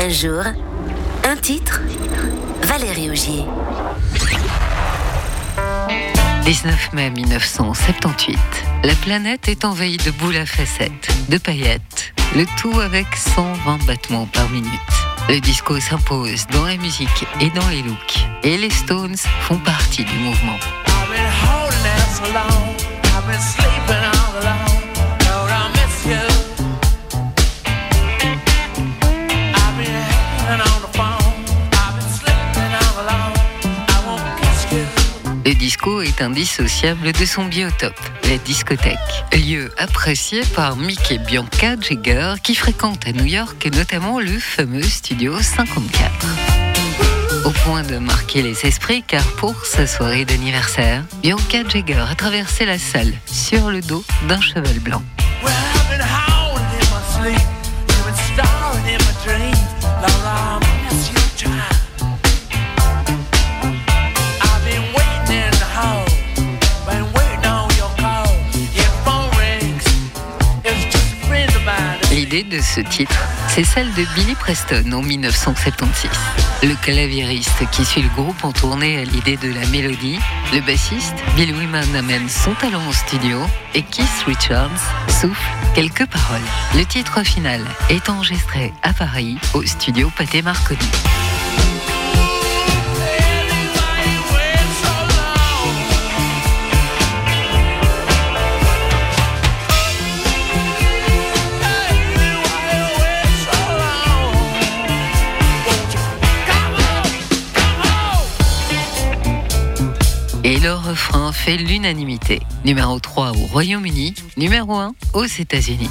Un jour, un titre, Valérie Augier. 19 mai 1978. La planète est envahie de boules à facettes, de paillettes, le tout avec 120 battements par minute. Le disco s'impose dans la musique et dans les looks. Et les Stones font partie du mouvement. Le disco est indissociable de son biotope, la discothèque. Lieu apprécié par Mick et Bianca Jagger qui fréquentent à New York notamment le fameux Studio 54. Au point de marquer les esprits car pour sa soirée d'anniversaire, Bianca Jagger a traversé la salle sur le dos d'un cheval blanc. L'idée de ce titre, c'est celle de Billy Preston en 1976. Le claviériste qui suit le groupe en tournée à l'idée de la mélodie, le bassiste Bill Wyman amène son talent au studio et Keith Richards souffle quelques paroles. Le titre final est enregistré à Paris au studio Pathé Marconi. Et le refrain fait l'unanimité. Numéro 3 au Royaume-Uni, numéro 1 aux États-Unis.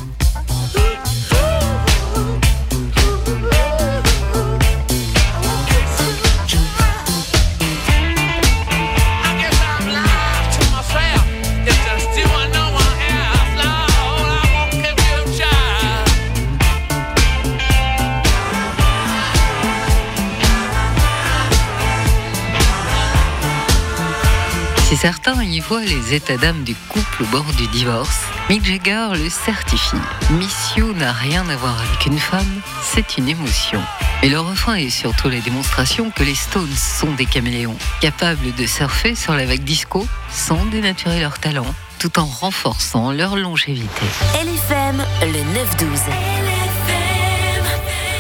Si certains y voient les états d'âme du couple au bord du divorce, Mick Jagger le certifie. Miss You n'a rien à voir avec une femme, c'est une émotion. Et le refrain est surtout la démonstration que les Stones sont des caméléons, capables de surfer sur la vague disco sans dénaturer leur talent, tout en renforçant leur longévité. LFM, le 9-12.